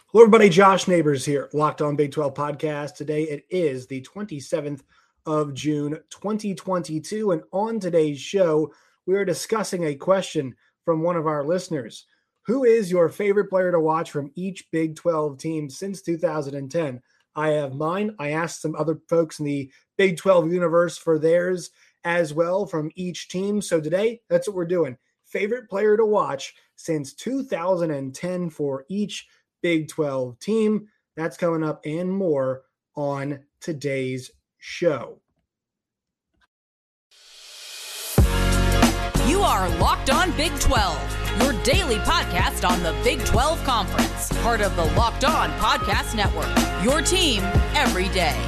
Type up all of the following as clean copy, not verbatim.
Hello, everybody. Josh Neighbors here, Locked On Big 12 podcast. Today it is the 27th of June, 2022. And on today's show, we are discussing a question from one of our listeners. Who is your favorite player to watch from each Big 12 team since 2010? I have mine. I asked some other folks in the Big 12 universe for theirs as well from each team. So today, that's what we're doing. Favorite player to watch since 2010 for each Big 12 team. That's coming up and more on today's show. You are Locked On Big 12, your daily podcast on the Big 12 Conference, part of the Locked On Podcast Network, your team every day.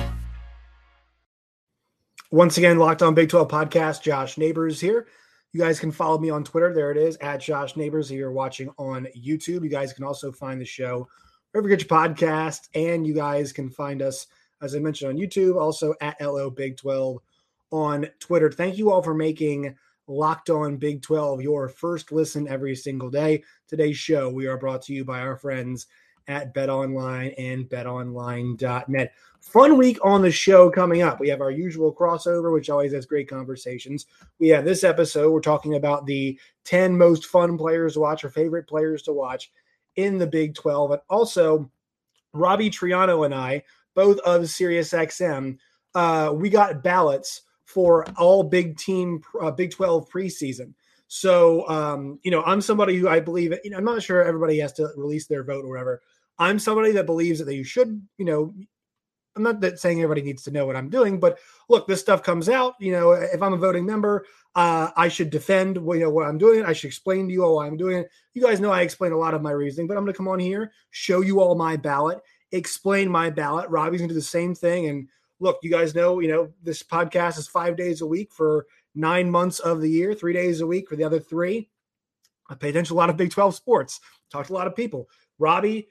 Once again, Locked On Big 12 podcast, Josh Neighbors here. You guys can follow me on Twitter. There it is, at Josh Neighbors. If you're watching on YouTube, you guys can also find the show wherever you get your podcast. And you guys can find us, as I mentioned, on YouTube, also at LO Big 12 on Twitter. Thank you all for making Locked On Big 12 your first listen every single day. Today's show, we are brought to you by our friends at BetOnline and BetOnline.net. Fun week on the show coming up. We have our usual crossover, which always has great conversations. We have this episode, we're talking about the 10 most fun players to watch, or favorite players to watch in the Big 12. And also, Robbie Triano and I, both of SiriusXM, we got ballots for all Big 12 preseason. So, I'm somebody who I believe, I'm not sure everybody has to release their vote or whatever. I'm somebody that believes that they should, I'm not that saying everybody needs to know what I'm doing, but look, this stuff comes out, if I'm a voting member, I should defend, what I'm doing. I should explain to you all why I'm doing it. You guys know I explain a lot of my reasoning, but I'm going to come on here, show you all my ballot, explain my ballot. Robbie's going to do the same thing. And look, you guys know, this podcast is 5 days a week for 9 months of the year, 3 days a week for the other 3. I pay attention to a lot of Big 12 sports, talk to a lot of people. Robbie,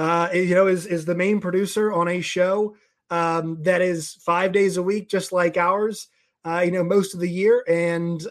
is the main producer on a show that is 5 days a week, just like ours, most of the year. And,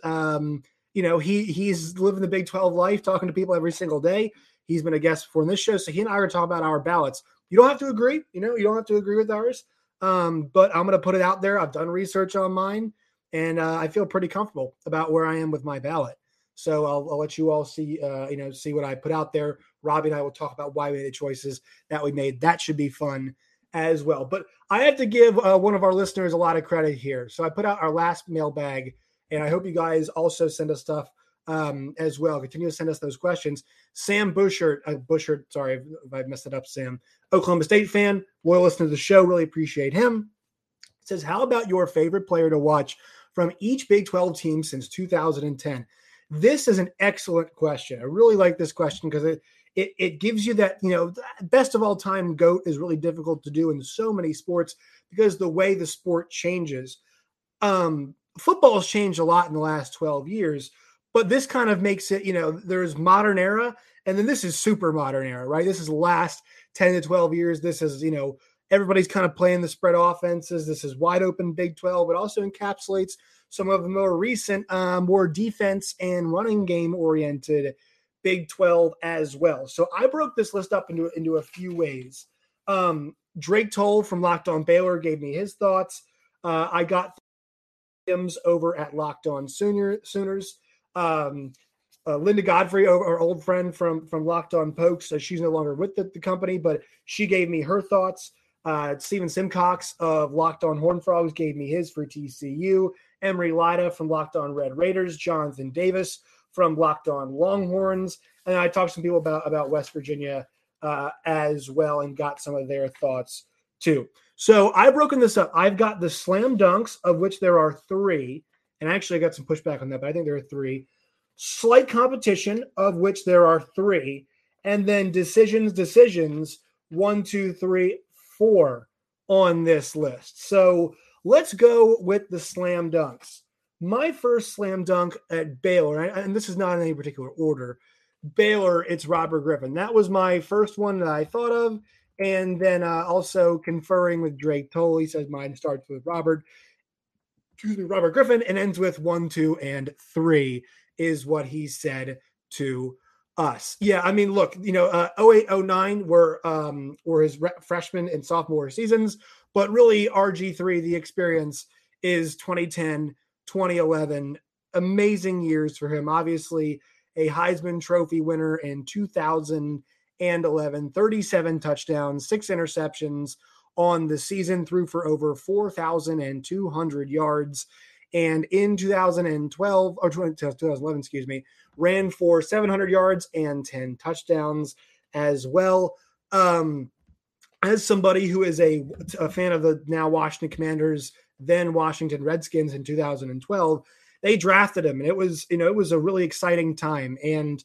he's living the Big 12 life, talking to people every single day. He's been a guest before in this show. So he and I are talking about our ballots. You don't have to agree, you don't have to agree with ours. But I'm going to put it out there. I've done research on mine, and I feel pretty comfortable about where I am with my ballot. So I'll let you all see what I put out there. Robbie and I will talk about why we made the choices that we made. That should be fun as well. But I have to give one of our listeners a lot of credit here. So I put out our last mailbag, and I hope you guys also send us stuff as well. Continue to send us those questions. Sam Bushert, sorry if I messed it up, Sam. Oklahoma State fan, loyal listener to the show, really appreciate him. Says, how about your favorite player to watch from each Big 12 team since 2010? This is an excellent question. I really like this question because it gives you that, best of all time GOAT is really difficult to do in so many sports because the way the sport changes. Football has changed a lot in the last 12 years, but this kind of makes it, there's modern era, and then this is super modern era, right? This is the last 10 to 12 years. This is, everybody's kind of playing the spread offenses. This is wide open Big 12, but also encapsulates some of the more recent, more defense and running game oriented Big 12 as well. So I broke this list up into a few ways. Drake Toll from Locked On Baylor gave me his thoughts. I got him over at Locked On Sooners. Linda Godfrey, our old friend from Locked On Pokes, she's no longer with the company, but she gave me her thoughts. Steven Simcox of Locked On Horned Frogs gave me his for TCU. Emery Lida from Locked On Red Raiders. Jonathan Davis from Locked On Longhorns. And I talked to some people about West Virginia as well and got some of their thoughts too. So I've broken this up. I've got the slam dunks, of which there are 3. And actually I got some pushback on that, but I think there are 3. Slight competition, of which there are 3. And then decisions, 1, 2, 3, 4 on this list. So let's go with the slam dunks. My first slam dunk at Baylor, and this is not in any particular order, Baylor, it's Robert Griffin. That was my first one that I thought of. And then also conferring with Drake Toll, he says mine starts with Robert Griffin and ends with 1, 2, and 3 is what he said to us. Yeah, I mean, look, 08, 09 were his freshman and sophomore seasons, but really RG3, the experience is 2010, 2011, amazing years for him. Obviously, a Heisman Trophy winner in 2011, 37 touchdowns, 6 interceptions on the season, threw for over 4,200 yards. And in 2011, ran for 700 yards and 10 touchdowns as well. As somebody who is a fan of the now Washington Commanders, then Washington Redskins in 2012, they drafted him, and it was a really exciting time. And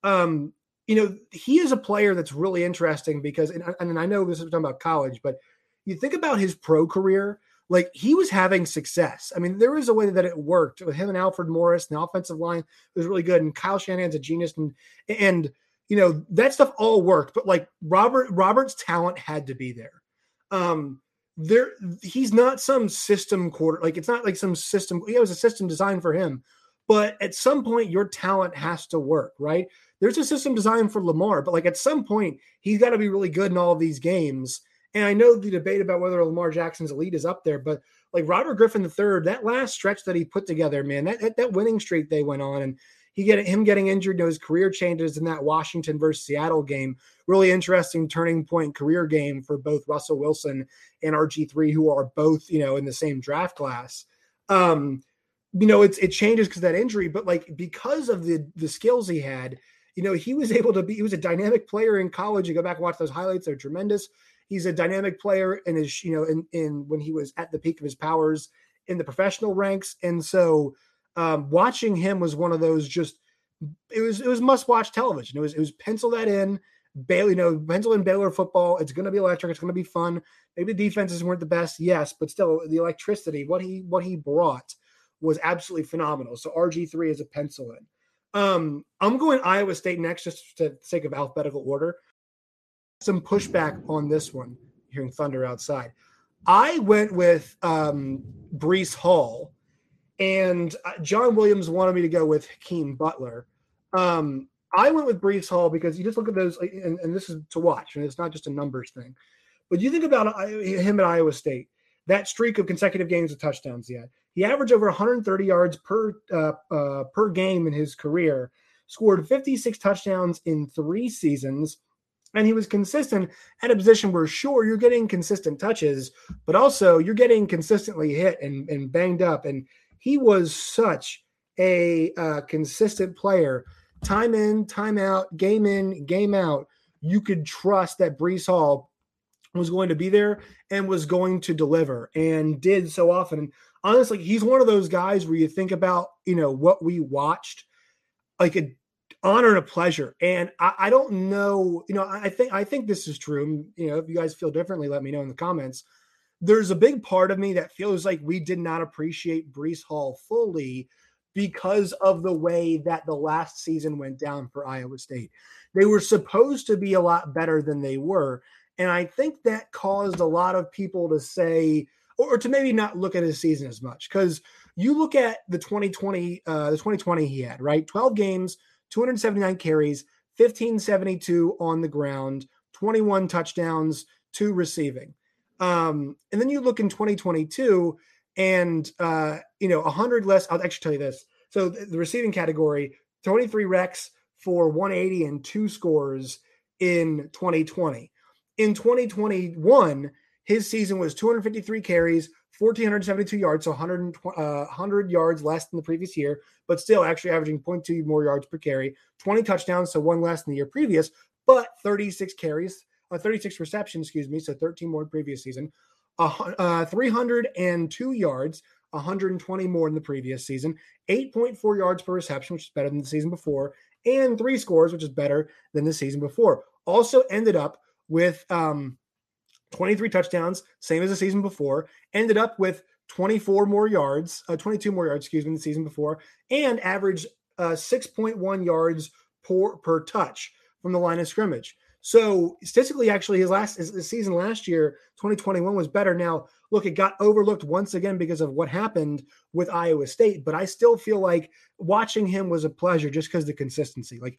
he is a player that's really interesting because, and I know this is talking about college, but you think about his pro career, like he was having success. I mean, there was a way that it worked with him and Alfred Morris, and the offensive line was really good, and Kyle Shanahan's a genius, and that stuff all worked. But like Robert's talent had to be there. He's not some system quarter, like it's not like some system. It was a system designed for him, but at some point your talent has to work, right? There's a system designed for Lamar, but like at some point he's got to be really good in all of these games. And I know the debate about whether Lamar Jackson's elite is up there, but like Robert Griffin III, that last stretch that he put together, man, that winning streak they went on, and him getting injured, his career changes in that Washington versus Seattle game, really interesting turning point career game for both Russell Wilson and RG3, who are both, in the same draft class. It changes because of that injury, but like because of the skills he had, he was able to he was a dynamic player in college. You go back and watch those highlights; they're tremendous. He's a dynamic player in his, in when he was at the peak of his powers in the professional ranks. And so watching him was one of those it was must watch television. It was pencil that in, pencil in Baylor football. It's going to be electric. It's going to be fun. Maybe the defenses weren't the best. Yes, but still the electricity, what he brought was absolutely phenomenal. So RG3 is a pencil in. I'm going Iowa State next, just for the sake of alphabetical order. Some pushback on this one, hearing thunder outside. I went with Breece Hall, and John Williams wanted me to go with Hakeem Butler. I went with Breece Hall because you just look at those, and this is to watch, and it's not just a numbers thing. But you think about him at Iowa State, that streak of consecutive games with touchdowns he had. He averaged over 130 yards per game in his career, scored 56 touchdowns in 3 seasons, and he was consistent at a position where, sure, you're getting consistent touches, but also you're getting consistently hit and banged up. And he was such a consistent player. Time in, time out, game out. You could trust that Breece Hall was going to be there and was going to deliver, and did so often. And honestly, he's one of those guys where you think about, what we watched, like an honor and a pleasure. And I don't know, I think this is true. If you guys feel differently, let me know in the comments. There's a big part of me that feels like we did not appreciate Breece Hall fully because of the way that the last season went down for Iowa State. They were supposed to be a lot better than they were. And I think that caused a lot of people to say, or to maybe not look at his season as much, because you look at the 2020 he had, right? 12 games, 279 carries, 1572 on the ground, 21 touchdowns, 2 receiving. And then you look in 2022 and, 100 less. I'll actually tell you this. So the receiving category, 23 recs for 180 and 2 scores in 2020. In 2021, his season was 253 carries, 1,472 yards, so 100 yards less than the previous year, but still actually averaging 0.2 more yards per carry, 20 touchdowns, so 1 less than the year previous, but 36 receptions, so 13 more previous season, 302 yards, 120 more than the previous season, 8.4 yards per reception, which is better than the season before, and 3 scores, which is better than the season before. Also ended up with 23 touchdowns, same as the season before, ended up with 22 more yards, than the season before, and averaged 6.1 yards per touch from the line of scrimmage. So statistically, actually, his season last year, 2021, was better. Now, look, it got overlooked once again because of what happened with Iowa State, but I still feel like watching him was a pleasure just because of the consistency. Like,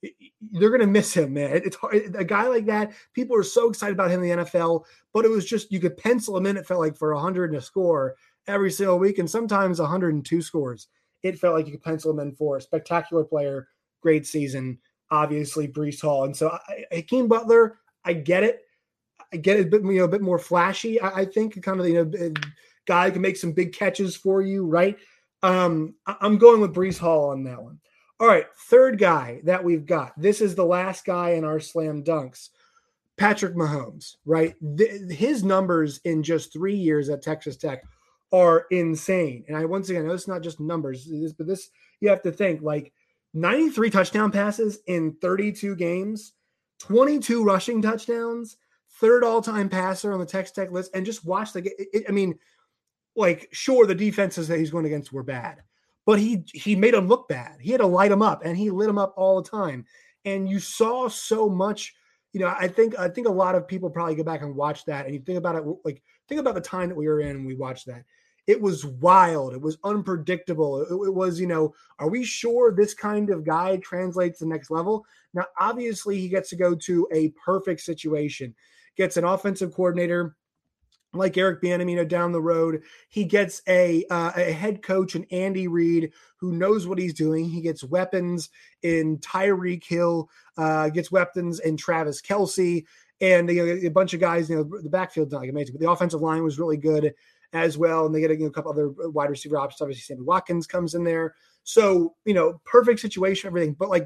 they're going to miss him, man. It's hard. A guy like that, people are so excited about him in the NFL, but it was just, you could pencil him in, it felt like, for 100 and a score every single week, and sometimes 102 scores. It felt like you could pencil him in for. Spectacular player, great season, obviously Breece Hall. And so Hakeem Butler, I get it. I get it a bit more flashy. I think kind of, guy who can make some big catches for you, right? I'm going with Breece Hall on that one. All right, third guy that we've got. This is the last guy in our slam dunks. Patrick Mahomes, right? His numbers in just 3 years at Texas Tech are insane. And once again, I know it's not just numbers, but this, you have to think, like, 93 touchdown passes in 32 games, 22 rushing touchdowns, third all-time passer on the Texas Tech list, and just watch the game. Sure, the defenses that he's going against were bad, but he made them look bad. He had to light them up, and he lit them up all the time. And you saw so much. I think a lot of people probably go back and watch that, and you think about it, think about the time that we were in and we watched that. It was wild. It was unpredictable. It was, are we sure this kind of guy translates to the next level? Now, obviously, he gets to go to a perfect situation, gets an offensive coordinator like Eric Bieniemy down the road. He gets a head coach in Andy Reid who knows what he's doing. He gets weapons in Tyreek Hill, gets weapons in Travis Kelce, and a bunch of guys. The backfield's not amazing, but the offensive line was really good as well. And they get a couple other wide receiver options. Obviously, Sammy Watkins comes in there. So, perfect situation, everything. But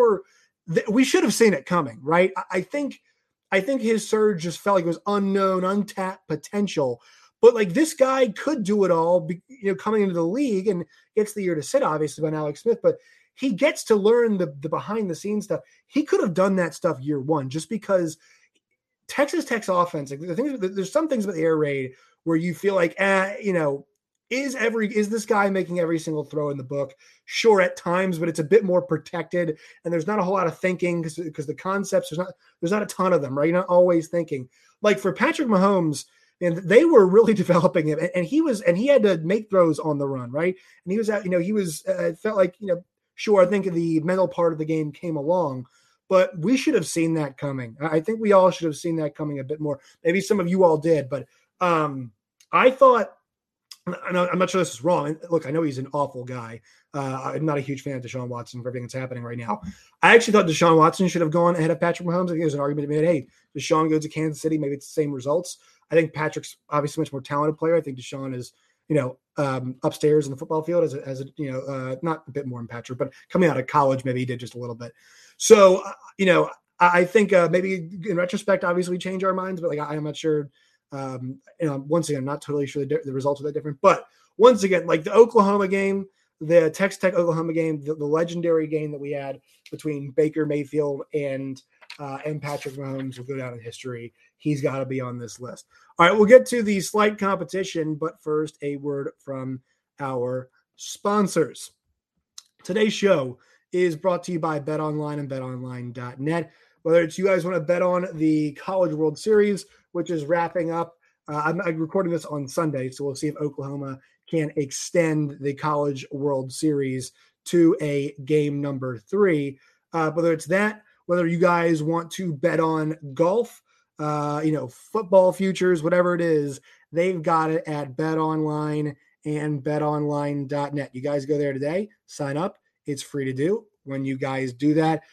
we should have seen it coming, right? I think his surge just felt like it was unknown, untapped potential. But this guy could do it all, coming into the league, and gets the year to sit, obviously, by Alex Smith. But he gets to learn the behind the scenes stuff. He could have done that stuff year one, just because Texas Tech's offense, there's some things about the air raid where you feel like, is this guy making every single throw in the book? Sure, at times, but it's a bit more protected, and there's not a whole lot of thinking because the concepts, there's not a ton of them, right? You're not always thinking. Like for Patrick Mahomes, and they were really developing him, and he had to make throws on the run, right? And he was out, it felt like, sure, I think the mental part of the game came along, but we should have seen that coming. I think we all should have seen that coming a bit more. Maybe some of you all did, but I thought, I'm not sure this is wrong. Look, I know he's an awful guy. I'm not a huge fan of Deshaun Watson for everything that's happening right now. I actually thought Deshaun Watson should have gone ahead of Patrick Mahomes. I think there's an argument to be made, hey, Deshaun goes to Kansas City, maybe it's the same results. I think Patrick's obviously a much more talented player. I think Deshaun is, upstairs in the football field as not a bit more than Patrick, but coming out of college, maybe he did just a little bit. So, I think maybe in retrospect, obviously we change our minds, but I'm not sure. Once again, I'm not totally sure the results are that different, but once again, like the Oklahoma game, the Texas Tech Oklahoma game, the legendary game that we had between Baker Mayfield and Patrick Mahomes will go down in history. He's got to be on this list. All right, we'll get to the slight competition, but first, a word from our sponsors. Today's show is brought to you by BetOnline and BetOnline.net. Whether it's you guys want to bet on the College World Series, which is wrapping up. I'm recording this on Sunday, so we'll see if Oklahoma can extend the College World Series to a game number 3. Whether it's that, whether you guys want to bet on golf, football futures, whatever it is, they've got it at BetOnline and BetOnline.net. You guys go there today, sign up. It's free to do. When you guys do that,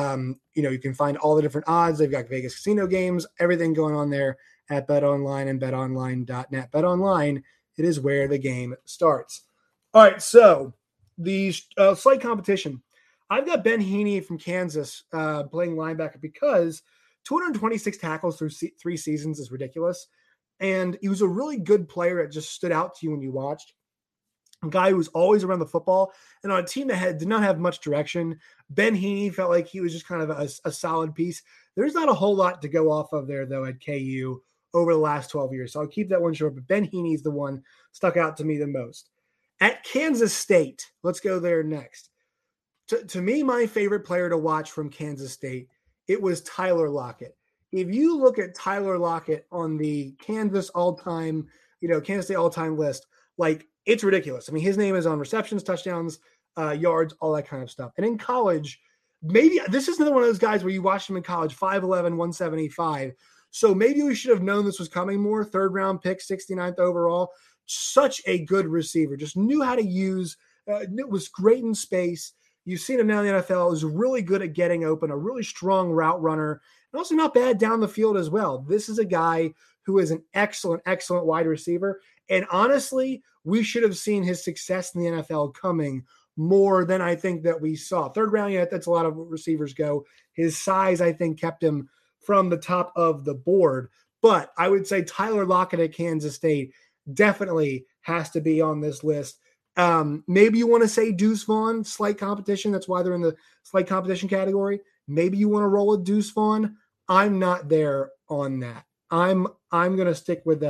you can find all the different odds. They've got Vegas casino games, everything going on there at BetOnline and BetOnline.net. BetOnline, it is where the game starts. All right, so the slight competition. I've got Ben Heaney from Kansas playing linebacker because 226 tackles through 3 seasons is ridiculous. And he was a really good player that just stood out to you when you watched. A guy who was always around the football, and on a team that did not have much direction. Ben Heaney felt like he was just kind of a solid piece. There's not a whole lot to go off of there, though, at KU over the last 12 years. So I'll keep that one short, but Ben Heaney is the one stuck out to me the most. At Kansas State, let's go there next. To me, my favorite player to watch from Kansas State, it was Tyler Lockett. If you look at Tyler Lockett on the Kansas all-time, Kansas State all-time list, it's ridiculous. I mean, his name is on receptions, touchdowns, yards, all that kind of stuff. And in college, maybe this is another one of those guys where you watched him in college, 5'11", 175. So maybe we should have known this was coming more. 3rd round pick, 69th overall. Such a good receiver. Just knew how to use. It was great in space. You've seen him now in the NFL. Is really good at getting open. A really strong route runner, and also not bad down the field as well. This is a guy who is an excellent, excellent wide receiver. And honestly, we should have seen his success in the NFL coming more than I think that we saw. 3rd round, yeah, that's a lot of receivers go. His size, I think, kept him from the top of the board. But I would say Tyler Lockett at Kansas State definitely has to be on this list. Maybe you want to say Deuce Vaughn, slight competition. That's why they're in the slight competition category. Maybe you want to roll with Deuce Vaughn. I'm not there on that. I'm going to stick with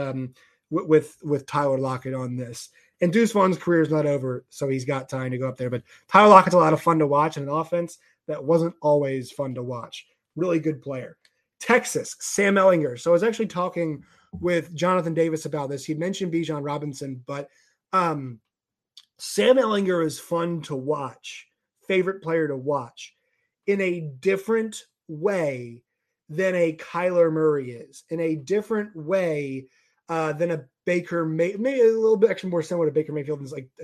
Tyler Lockett on this. And Deuce Vaughn's career is not over, so he's got time to go up there. But Tyler Lockett's a lot of fun to watch in an offense that wasn't always fun to watch. Really good player. Texas, Sam Ehlinger. So I was actually talking with Jonathan Davis about this. He mentioned Bijan Robinson, but Sam Ehlinger is fun to watch, favorite player to watch in a different way than a Kyler Murray is, in a different way than a Baker maybe a little bit actually more similar to Baker Mayfield. Is like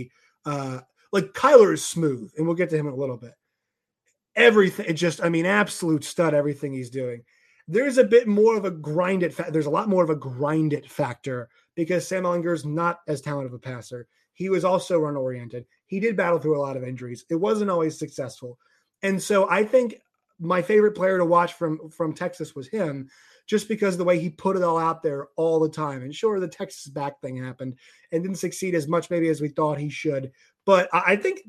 Kyler is smooth, and we'll get to him in a little bit. Everything, absolute stud. Everything he's doing. There's a bit more of a grind it. There's a lot more of a grind it factor because Sam Ehlinger is not as talented of a passer. He was also run oriented. He did battle through a lot of injuries. It wasn't always successful, and so I think my favorite player to watch from Texas was him, just because of the way he put it all out there all the time. And sure, the Texas back thing happened and didn't succeed as much maybe as we thought he should. But I think,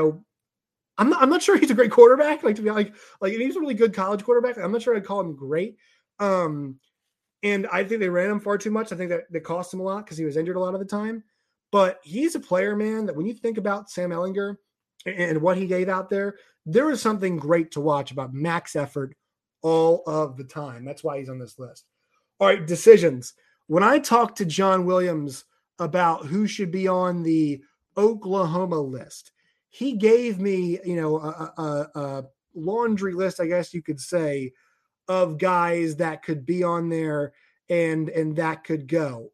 I'm not sure he's a great quarterback. Like to be like he's a really good college quarterback. I'm not sure I'd call him great. And I think they ran him far too much. I think that cost him a lot because he was injured a lot of the time. But he's a player, man, that when you think about Sam Ehlinger and what he gave out there is something great to watch about max effort all of the time. That's why he's on this list. All right, decisions. When I talked to John Williams about who should be on the Oklahoma list, he gave me, a laundry list, I guess you could say, of guys that could be on there and that could go.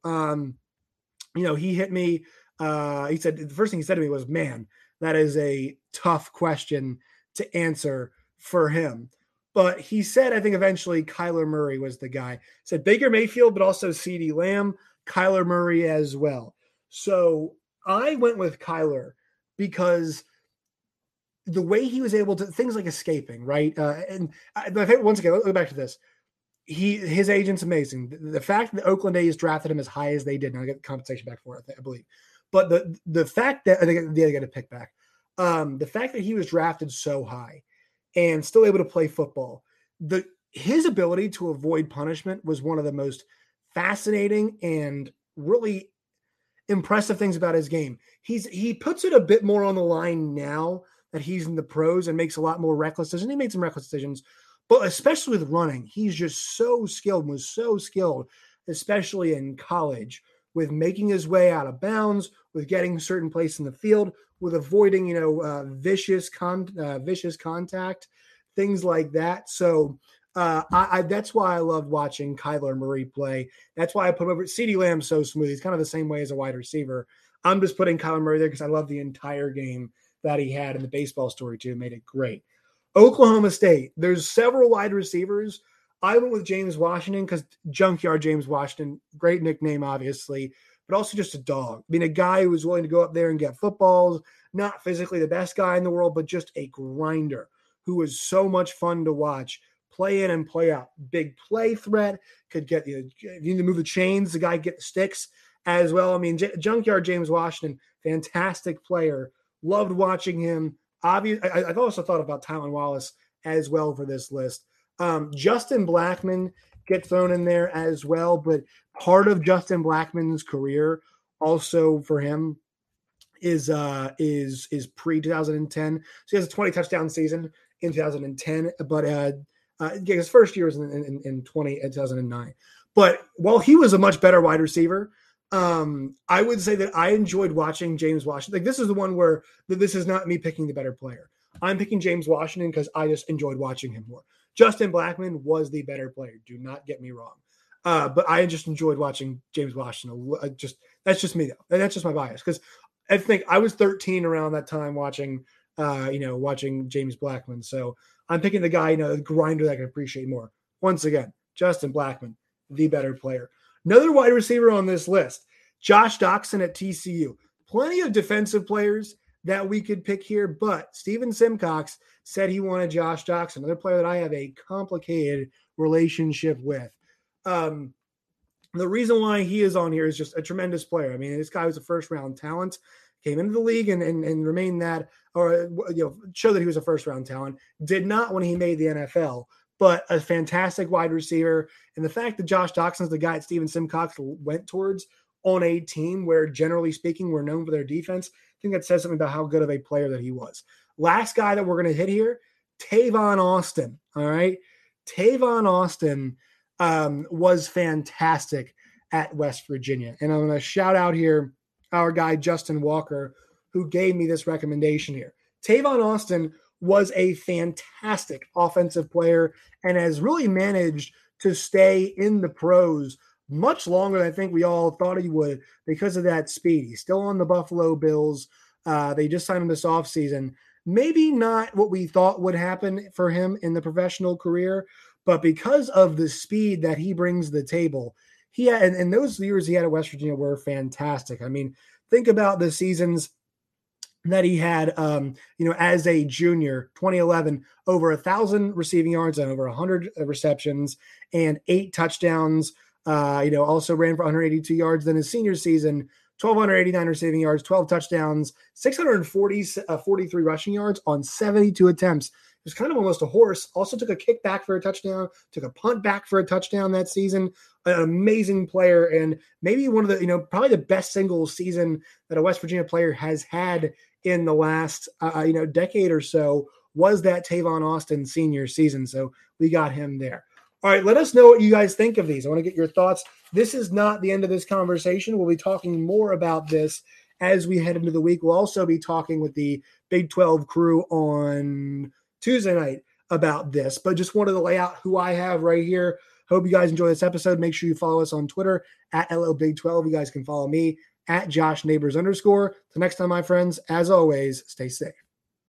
He hit me. He said the first thing he said to me was, "Man, that is a tough question to answer for him." But he said, I think eventually Kyler Murray was the guy. He said Baker Mayfield, but also CeeDee Lamb, Kyler Murray as well. So I went with Kyler because the way he was able to, things like escaping, right? And my favorite, once again, let's go back to this. His agent's amazing. The fact that Oakland A's drafted him as high as they did, and I'll get the compensation back for it, I believe. But the fact that, I think they got a pick back. The fact that he was drafted so high and still able to play football, his ability to avoid punishment was one of the most fascinating and really impressive things about his game. He puts it a bit more on the line now that he's in the pros and makes a lot more reckless decisions. He made some reckless decisions, but especially with running, he's just so skilled, was so skilled, especially in college, with making his way out of bounds, with getting certain place in the field, with avoiding, vicious contact, things like that. So that's why I love watching Kyler Murray play. That's why I put him over. CeeDee Lamb's so smooth. He's kind of the same way as a wide receiver. I'm just putting Kyler Murray there because I love the entire game that he had, and the baseball story too made it great. Oklahoma State, there's several wide receivers. I went with James Washington because Junkyard James Washington, great nickname, obviously, but also just a dog. I mean, a guy who was willing to go up there and get footballs, not physically the best guy in the world, but just a grinder who was so much fun to watch, play in and play out. Big play threat, could get you need to move the chains, the guy get the sticks as well. I mean, Junkyard James Washington, fantastic player. Loved watching him. I've also thought about Tylan Wallace as well for this list. Justin Blackmon gets thrown in there as well, but part of Justin Blackmon's career also for him is pre-2010. So he has a 20 touchdown season in 2010, but his first year was in 2009. But while he was a much better wide receiver, I would say that I enjoyed watching James Washington. Like, this is the one where this is not me picking the better player. I'm picking James Washington because I just enjoyed watching him more. Justin Blackmon was the better player. Do not get me wrong. But I just enjoyed watching James Washington. That's just me though. And that's just my bias. Because I think I was 13 around that time watching James Blackmon. So I'm picking the guy, the grinder that I can appreciate more. Once again, Justin Blackmon, the better player. Another wide receiver on this list, Josh Doctson at TCU. Plenty of defensive players that we could pick here, but Steven Simcox said he wanted Josh Doctson, another player that I have a complicated relationship with. The reason why he is on here is just a tremendous player. I mean, this guy was a first-round talent, came into the league and remained that, or show that he was a first-round talent. Did not when he made the NFL, but a fantastic wide receiver. And the fact that Josh Doctson is the guy that Steven Simcox went towards on a team where, generally speaking, we're known for their defense, I think that says something about how good of a player that he was. Last guy that we're going to hit here, Tavon Austin. All right. Tavon Austin was fantastic at West Virginia. And I'm going to shout out here our guy, Justin Walker, who gave me this recommendation here. Tavon Austin was a fantastic offensive player and has really managed to stay in the pros much longer than I think we all thought he would because of that speed. He's still on the Buffalo Bills. They just signed him this offseason. Maybe not what we thought would happen for him in the professional career, but because of the speed that he brings to the table, and those years he had at West Virginia were fantastic. I mean, think about the seasons that he had, as a junior, 2011, over 1,000 receiving yards and over 100 receptions and 8 touchdowns. Also ran for 182 yards. Then his senior season, 1,289 receiving yards, 12 touchdowns, 643 rushing yards on 72 attempts. It was kind of almost a horse. Also took a kick back for a touchdown, took a punt back for a touchdown that season. An amazing player and maybe one of the, probably the best single season that a West Virginia player has had in the last, decade or so was that Tavon Austin senior season. So we got him there. All right, let us know what you guys think of these. I want to get your thoughts. This is not the end of this conversation. We'll be talking more about this as we head into the week. We'll also be talking with the Big 12 crew on Tuesday night about this, but just wanted to lay out who I have right here. Hope you guys enjoy this episode. Make sure you follow us on Twitter at LO Big 12. You guys can follow me at Josh Neighbors _. Till next time, my friends, as always, stay safe.